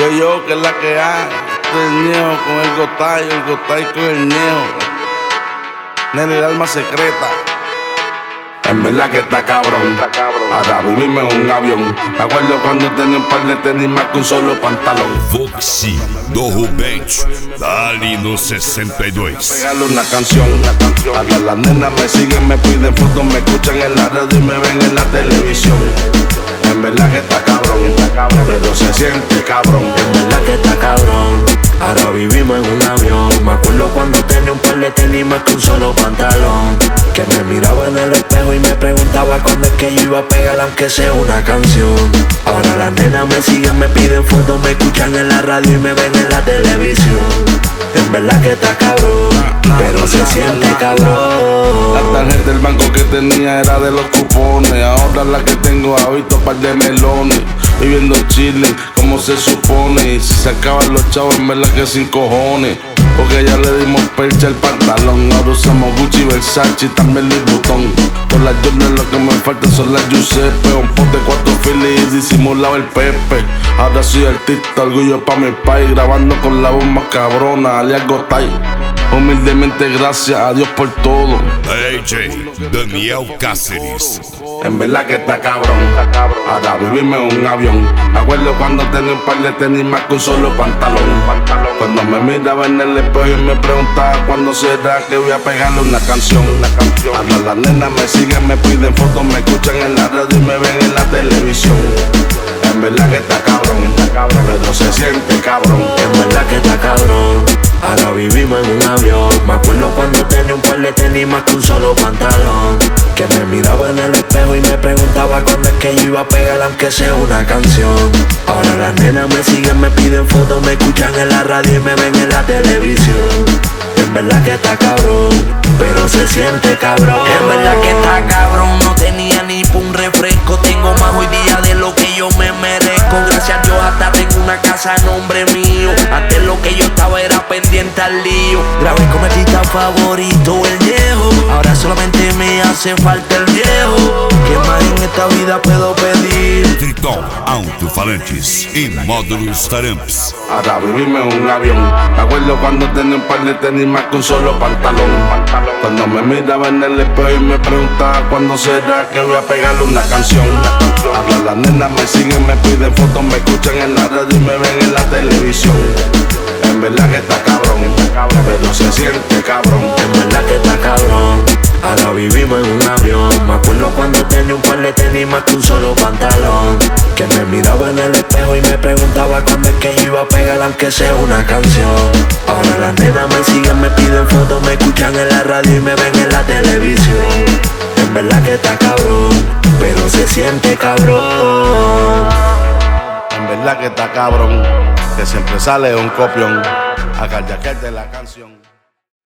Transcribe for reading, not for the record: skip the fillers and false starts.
Yo, que es la que hay. El Ñejo con el Gotay con el Ñejo. Nene, el alma secreta. En verdad que está cabrón. Ahora vivimos en un avión. Me acuerdo cuando tenía un par de tenis más que un solo pantalón. Voxi do Rubente, ali no 62. Pegarle una canción. Hasta las nenas me siguen, me piden fotos, me escuchan en la radio y me ven en la televisión. En verdad que está cabrón, pero se siente cabrón. En verdad que está cabrón. Ahora vivimos en un avión. Me acuerdo cuando tenía un par de tenis más que un solo pantalón. Que me miraba en el espejo y me preguntaba cuándo es que yo iba a pegar aunque sea una canción. Ahora las nenas me siguen, me piden fotos, me escuchan en la radio y me ven en la televisión. En verdad que está cabrón, pero se siente cabrón. La tarjeta del banco que tenía era de los cupones. Ahora la que tengo ha visto par de melones. Viviendo chile como se supone. Y si se acaban los chavos, en verdad que sin cojones. Porque ya le dimos percha al pantalón. Ahora usamos Gucci, Versace y también Louis Vuitton. Por las Jordan lo que me falta son las Giuseppe. Un pote 4 filis y disimulado el Pepe. Ahora soy artista, orgullo pa' mi país. Grabando con la voz más cabrona, alias Gotay. Humildemente gracias a Dios por todo. DJ Daniel Cáceres. En verdad que está cabrón. Ahora vivimos en un avión. Me acuerdo cuando tenía un par de tenis más que un solo pantalón. Cuando me miraba en el espejo y me preguntaba cuándo será que voy a pegarle una canción. Ahora las nenas me siguen, me piden fotos, me escuchan en la radio y me ven en la televisión. En verdad que está cabrón, pero se siente cabrón. En verdad que está cabrón. Ahora vivimos en un avión. Me acuerdo cuando tenía un par de tenis más que un solo pantalón. Que me miraba en el espejo y me preguntaba cuándo es que yo iba a pegar aunque sea una canción. Ahora las nenas me siguen, me piden fotos, me escuchan en la radio y me ven en la televisión. En verdad que está cabrón, pero se siente cabrón. En verdad que está cabrón, no tenía ni pa' un refresco. Tengo más hoy día de lo que yo me merezco. Gracias a Dios hasta tengo una casa a nombre mío. Antes lo que yo estaba era pendiente al lío. Grabé con mi artista favorito, el Ñejo. Ahora solamente me hace falta el viejo. ¿Qué más en esta vida puedo pedir? Tritão Alto-Falantes e Módulos Taramps. Ahora vivimos en un avión. Me acuerdo cuando tenía un par de tenis más que un solo pantalón. Cuando me miraba en el espejo y me preguntaba cuándo será que voy a pegarle una canción. Ahora las nenas me siguen, me piden fotos, me escuchan en la radio y me ven en la televisión. En verdad que está cabrón, pero se siente cabrón. En verdad que está cabrón. Ahora vivimos en un avión. Me acuerdo cuando tenía un par de tenis más que un solo pantalón. Que me miraba en el espejo y me preguntaba cuándo es que yo iba a pegar aunque sea una canción. Ahora las nenas me siguen, me piden fotos, me escuchan en la radio y me ven en la televisión. En verdad que está cabrón, pero se siente cabrón. En verdad que está cabrón, que siempre sale un copión a carjaquete la canción.